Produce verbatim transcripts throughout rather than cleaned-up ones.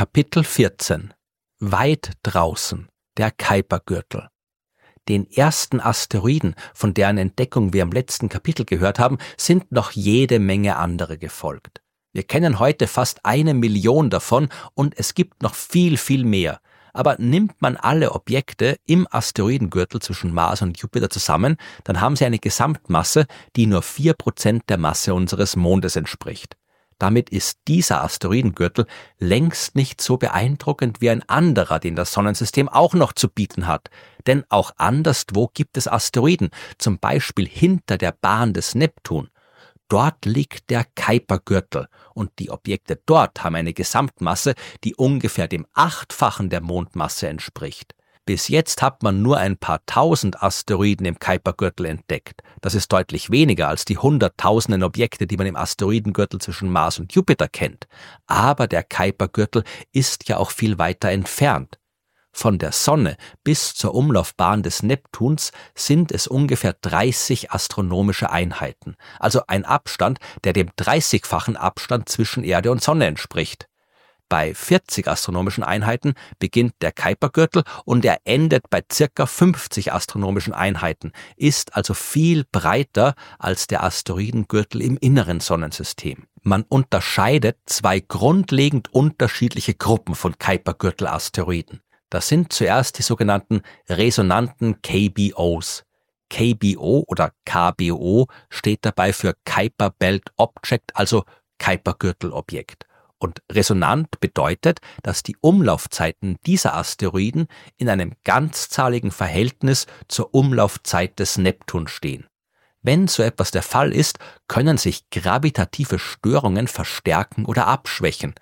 Kapitel vierzehn. Weit draußen, der Kuipergürtel. Den ersten Asteroiden, von deren Entdeckung wir im letzten Kapitel gehört haben, sind noch jede Menge andere gefolgt. Wir kennen heute fast eine Million davon und es gibt noch viel, viel mehr. Aber nimmt man alle Objekte im Asteroidengürtel zwischen Mars und Jupiter zusammen, dann haben sie eine Gesamtmasse, die nur vier Prozent der Masse unseres Mondes entspricht. Damit ist dieser Asteroidengürtel längst nicht so beeindruckend wie ein anderer, den das Sonnensystem auch noch zu bieten hat. Denn auch anderswo gibt es Asteroiden, zum Beispiel hinter der Bahn des Neptun. Dort liegt der Kuipergürtel und die Objekte dort haben eine Gesamtmasse, die ungefähr dem Achtfachen der Mondmasse entspricht. Bis jetzt hat man nur ein paar tausend Asteroiden im Kuipergürtel entdeckt. Das ist deutlich weniger als die hunderttausenden Objekte, die man im Asteroidengürtel zwischen Mars und Jupiter kennt. Aber der Kuipergürtel ist ja auch viel weiter entfernt. Von der Sonne bis zur Umlaufbahn des Neptuns sind es ungefähr dreißig astronomische Einheiten, also ein Abstand, der dem dreißigfachen Abstand zwischen Erde und Sonne entspricht. Bei vierzig astronomischen Einheiten beginnt der Kuipergürtel und er endet bei circa fünfzig astronomischen Einheiten, ist also viel breiter als der Asteroidengürtel im inneren Sonnensystem. Man unterscheidet zwei grundlegend unterschiedliche Gruppen von Kuipergürtel-Asteroiden. Das sind zuerst die sogenannten resonanten K B Os. K B O oder K B O steht dabei für Kuiper Belt Object, also Kuipergürtelobjekt. Und resonant bedeutet, dass die Umlaufzeiten dieser Asteroiden in einem ganzzahligen Verhältnis zur Umlaufzeit des Neptun stehen. Wenn so etwas der Fall ist, können sich gravitative Störungen verstärken oder abschwächen.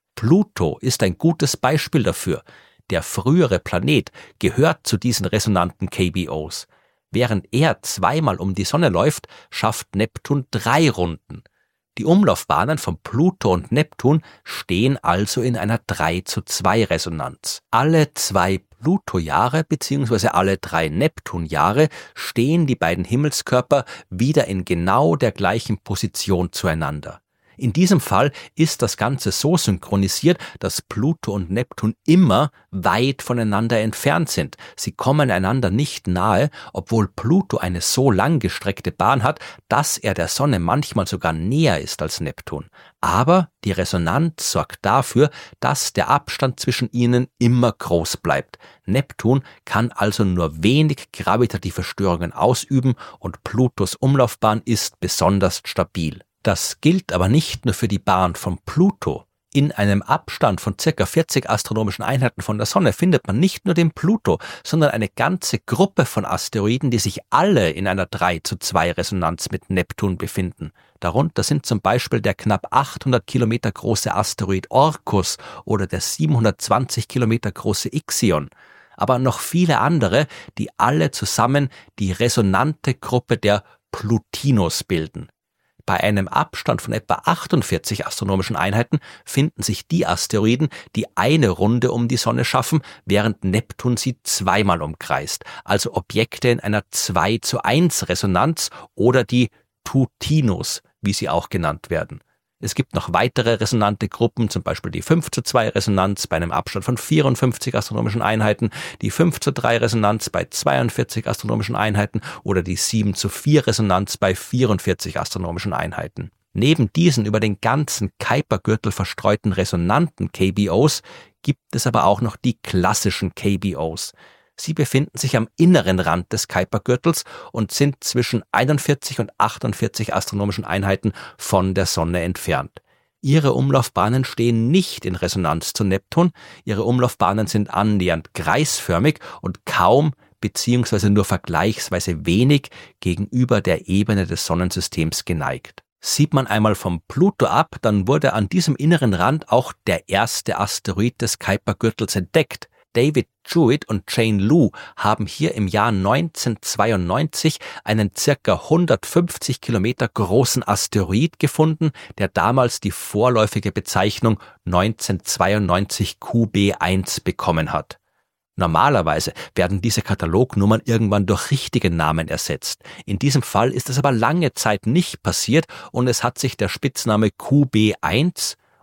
Pluto ist ein gutes Beispiel dafür. Der frühere Planet gehört zu diesen resonanten K B Os. Während er zweimal um die Sonne läuft, schafft Neptun drei Runden. Die Umlaufbahnen von Pluto und Neptun stehen also in einer drei zu zwei Resonanz. Alle zwei Pluto-Jahre bzw. alle drei Neptun-Jahre stehen die beiden Himmelskörper wieder in genau der gleichen Position zueinander. In diesem Fall ist das Ganze so synchronisiert, dass Pluto und Neptun immer weit voneinander entfernt sind. Sie kommen einander nicht nahe, obwohl Pluto eine so langgestreckte Bahn hat, dass er der Sonne manchmal sogar näher ist als Neptun. Aber die Resonanz sorgt dafür, dass der Abstand zwischen ihnen immer groß bleibt. Neptun kann also nur wenig gravitative Störungen ausüben und Plutos Umlaufbahn ist besonders stabil. Das gilt aber nicht nur für die Bahn von Pluto. In einem Abstand von circa vierzig astronomischen Einheiten von der Sonne findet man nicht nur den Pluto, sondern eine ganze Gruppe von Asteroiden, die sich alle in einer drei zu zwei Resonanz mit Neptun befinden. Darunter sind zum Beispiel der knapp achthundert Kilometer große Asteroid Orcus oder der siebenhundertzwanzig Kilometer große Ixion. Aber noch viele andere, die alle zusammen die resonante Gruppe der Plutinos bilden. Bei einem Abstand von etwa achtundvierzig astronomischen Einheiten finden sich die Asteroiden, die eine Runde um die Sonne schaffen, während Neptun sie zweimal umkreist, also Objekte in einer zwei zu eins Resonanz oder die Tutinos, wie sie auch genannt werden. Es gibt noch weitere resonante Gruppen, zum Beispiel die fünf zu zwei Resonanz bei einem Abstand von vierundfünfzig astronomischen Einheiten, die fünf zu drei Resonanz bei zweiundvierzig astronomischen Einheiten oder die sieben zu vier Resonanz bei vierundvierzig astronomischen Einheiten. Neben diesen über den ganzen Kuipergürtel verstreuten resonanten K B Os gibt es aber auch noch die klassischen K B Os. Sie befinden sich am inneren Rand des Kuipergürtels und sind zwischen einundvierzig und achtundvierzig astronomischen Einheiten von der Sonne entfernt. Ihre Umlaufbahnen stehen nicht in Resonanz zu Neptun, ihre Umlaufbahnen sind annähernd kreisförmig und kaum bzw. nur vergleichsweise wenig gegenüber der Ebene des Sonnensystems geneigt. Sieht man einmal vom Pluto ab, dann wurde an diesem inneren Rand auch der erste Asteroid des Kuipergürtels entdeckt. David Jewitt und Jane Lu haben hier im Jahr neunzehnhundertzweiundneunzig einen circa hundertfünfzig Kilometer großen Asteroid gefunden, der damals die vorläufige Bezeichnung neunzehnhundertzweiundneunzig Q B eins bekommen hat. Normalerweise werden diese Katalognummern irgendwann durch richtige Namen ersetzt. In diesem Fall ist es aber lange Zeit nicht passiert und es hat sich der Spitzname Q B eins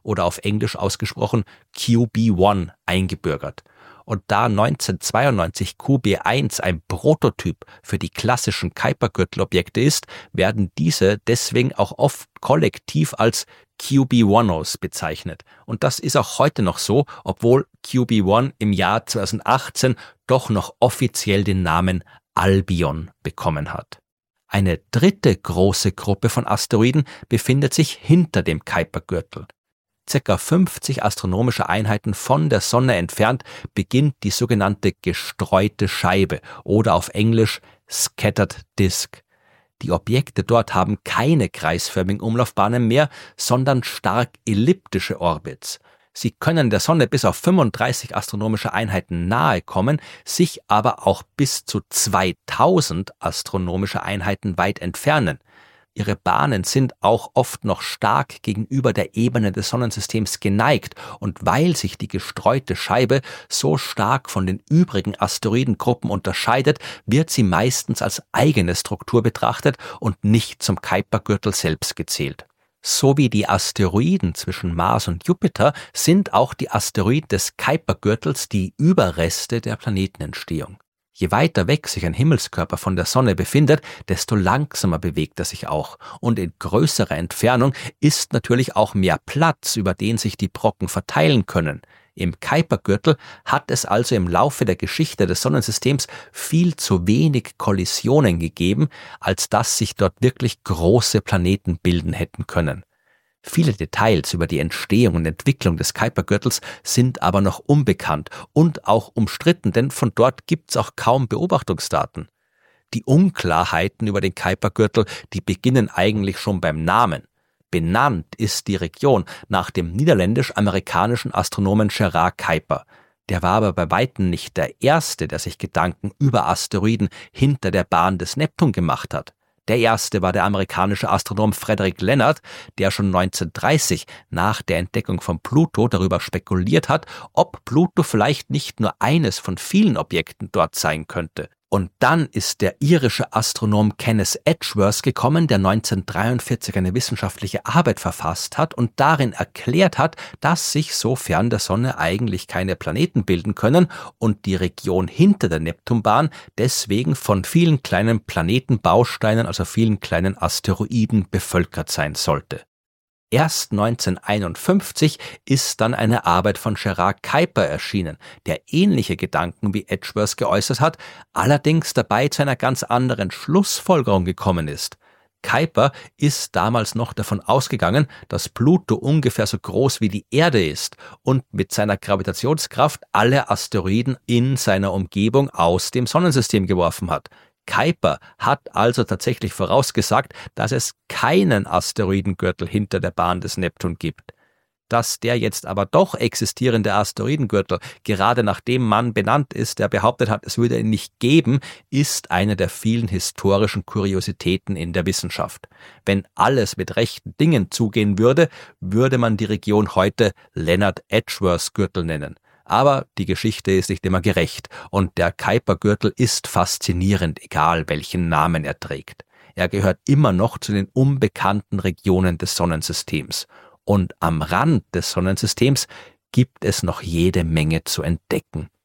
oder auf Englisch ausgesprochen Q B eins eingebürgert. Und da neunzehnhundertzweiundneunzig Q B eins ein Prototyp für die klassischen Kuiper-Gürtel-Objekte ist, werden diese deswegen auch oft kollektiv als Q B eins bezeichnet. Und das ist auch heute noch so, obwohl Q B eins im Jahr zweitausendachtzehn doch noch offiziell den Namen Albion bekommen hat. Eine dritte große Gruppe von Asteroiden befindet sich hinter dem Kuiper-Gürtel. Circa fünfzig astronomische Einheiten von der Sonne entfernt beginnt die sogenannte gestreute Scheibe oder auf Englisch Scattered Disk. Die Objekte dort haben keine kreisförmigen Umlaufbahnen mehr, sondern stark elliptische Orbits. Sie können der Sonne bis auf fünfunddreißig astronomische Einheiten nahe kommen, sich aber auch bis zu zweitausend astronomische Einheiten weit entfernen. Ihre Bahnen sind auch oft noch stark gegenüber der Ebene des Sonnensystems geneigt, und weil sich die gestreute Scheibe so stark von den übrigen Asteroidengruppen unterscheidet, wird sie meistens als eigene Struktur betrachtet und nicht zum Kuiper-Gürtel selbst gezählt. So wie die Asteroiden zwischen Mars und Jupiter sind auch die Asteroiden des Kuiper-Gürtels die Überreste der Planetenentstehung. Je weiter weg sich ein Himmelskörper von der Sonne befindet, desto langsamer bewegt er sich auch. Und in größerer Entfernung ist natürlich auch mehr Platz, über den sich die Brocken verteilen können. Im Kuiper-Gürtel hat es also im Laufe der Geschichte des Sonnensystems viel zu wenig Kollisionen gegeben, als dass sich dort wirklich große Planeten bilden hätten können. Viele Details über die Entstehung und Entwicklung des Kuiper-Gürtels sind aber noch unbekannt und auch umstritten, denn von dort gibt's auch kaum Beobachtungsdaten. Die Unklarheiten über den Kuiper-Gürtel, die beginnen eigentlich schon beim Namen. Benannt ist die Region nach dem niederländisch-amerikanischen Astronomen Gerard Kuiper. Der war aber bei weitem nicht der Erste, der sich Gedanken über Asteroiden hinter der Bahn des Neptun gemacht hat. Der erste war der amerikanische Astronom Frederick Leonard, der schon neunzehnhundertdreißig nach der Entdeckung von Pluto darüber spekuliert hat, ob Pluto vielleicht nicht nur eines von vielen Objekten dort sein könnte. Und dann ist der irische Astronom Kenneth Edgeworth gekommen, der neunzehnhundertdreiundvierzig eine wissenschaftliche Arbeit verfasst hat und darin erklärt hat, dass sich so fern der Sonne eigentlich keine Planeten bilden können und die Region hinter der Neptunbahn deswegen von vielen kleinen Planetenbausteinen, also vielen kleinen Asteroiden, bevölkert sein sollte. Erst neunzehnhunderteinundfünfzig ist dann eine Arbeit von Gerard Kuiper erschienen, der ähnliche Gedanken wie Edgeworth geäußert hat, allerdings dabei zu einer ganz anderen Schlussfolgerung gekommen ist. Kuiper ist damals noch davon ausgegangen, dass Pluto ungefähr so groß wie die Erde ist und mit seiner Gravitationskraft alle Asteroiden in seiner Umgebung aus dem Sonnensystem geworfen hat. Kuiper hat also tatsächlich vorausgesagt, dass es keinen Asteroidengürtel hinter der Bahn des Neptun gibt. Dass der jetzt aber doch existierende Asteroidengürtel gerade nach dem Mann benannt ist, der behauptet hat, es würde ihn nicht geben, ist eine der vielen historischen Kuriositäten in der Wissenschaft. Wenn alles mit rechten Dingen zugehen würde, würde man die Region heute Leonard-Edgeworth-Gürtel nennen. Aber die Geschichte ist nicht immer gerecht und der Kuiper-Gürtel ist faszinierend, egal welchen Namen er trägt. Er gehört immer noch zu den unbekannten Regionen des Sonnensystems. Und am Rand des Sonnensystems gibt es noch jede Menge zu entdecken.